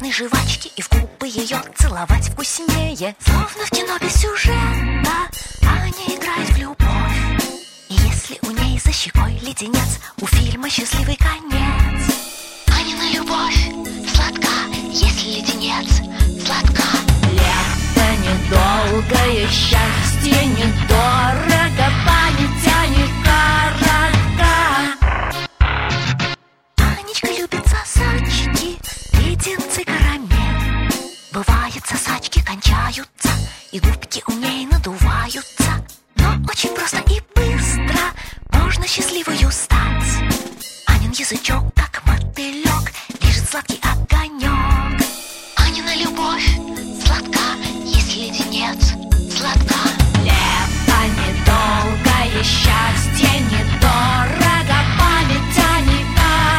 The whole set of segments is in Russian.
мятной жвачки и в губы ее целовать вкуснее. Словно в кино без сюжета Аня играет в любовь. И если у ней за щекой леденец, у фильма счастливый конец. Анина любовь сладка, если леденец сладка. Лето недолгое, счастье недорого, память о них дорога. Анечка любит сосачки, леденцы, карамель. Бывает, сосачки кончаются, и губки у ней надуваются. Но очень просто и быстро можно счастливою стать. Анин язычок, как мотылек, лежит сладкий огонек. Анина любовь сладка, если леденец сладка. Лето недолгое, счастье недорого, память о них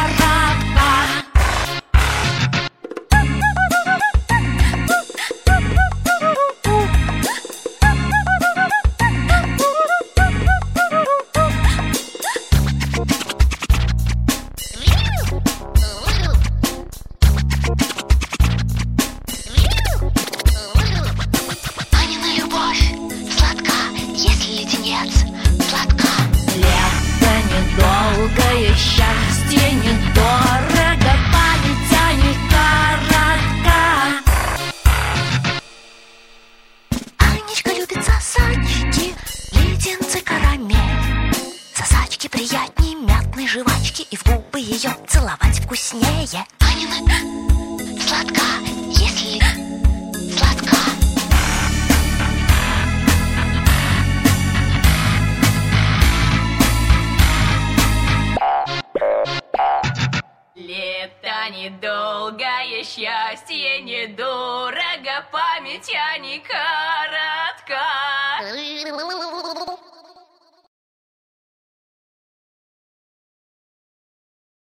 Анина любовь сладка, если леденец сладка. Лето недолгое, счастье недорого, память о них дорога. Анечка любит сосачки, леденцы, карамель. Сосачки приятней мятной жвачки, и в губы ее целовать вкуснее. Анина сладка, если сладка. Лето недолгое, счастье недорого, память о них